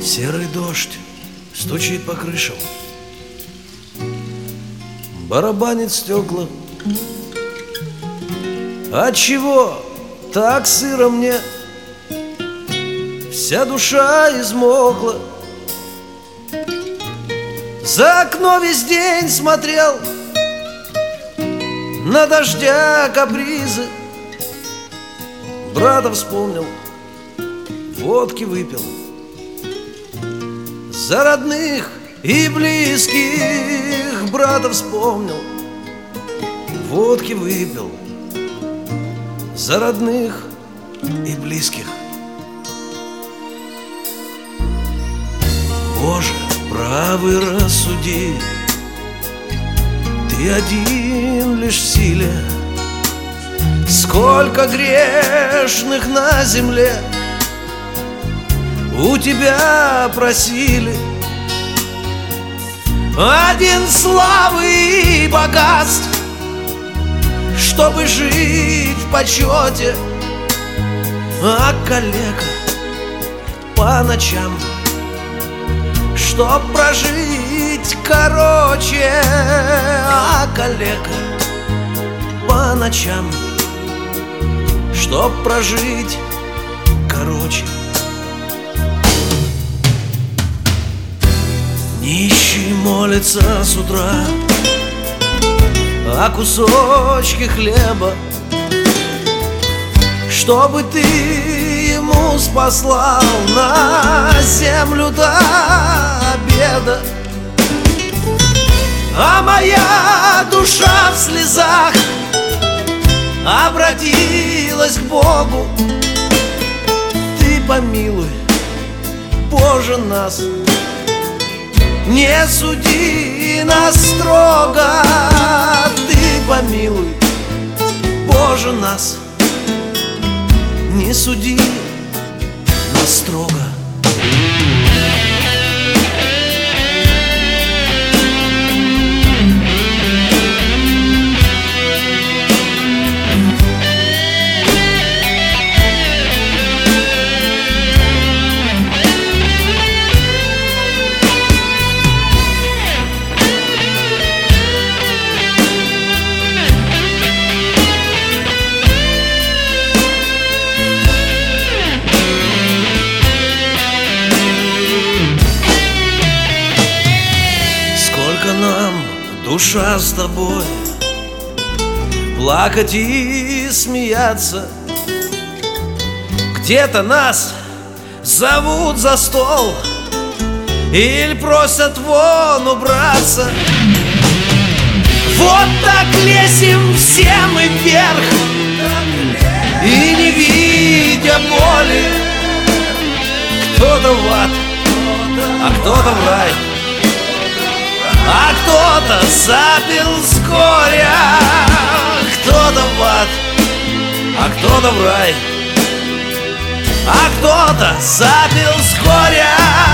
Серый дождь стучит по крышам, барабанит стекла. Отчего так сыро мне? Вся душа измокла. За окно весь день смотрел, на дождя капризы. Брата вспомнил, водки выпил. За родных и близких брата вспомнил, водки выпил. За родных и близких. Боже, правый рассуди, Ты один лишь в силе. Сколько грешных на земле у Тебя просили. Один славы и богатств, чтобы жить в почете, а калека по ночам, чтоб прожить короче, а калека по ночам, чтоб прожить короче. Нищий молится с утра о кусочке хлеба, чтобы ты ему спаслал на землю до обеда. А моя душа в слезах обратилась к Богу. Ты помилуй, Боже, нас, не суди нас строго. Ты помилуй, Боже, нас, не суди нас строго. Нам, душа, с тобой плакать и смеяться. Где-то нас зовут за стол или просят вон убраться. Вот так лезем все мы вверх, и не видя боли. Кто-то в ад, а кто-то в рай, а кто-то запил с горя. Кто-то в ад, а кто-то в рай, а кто-то запил с горя.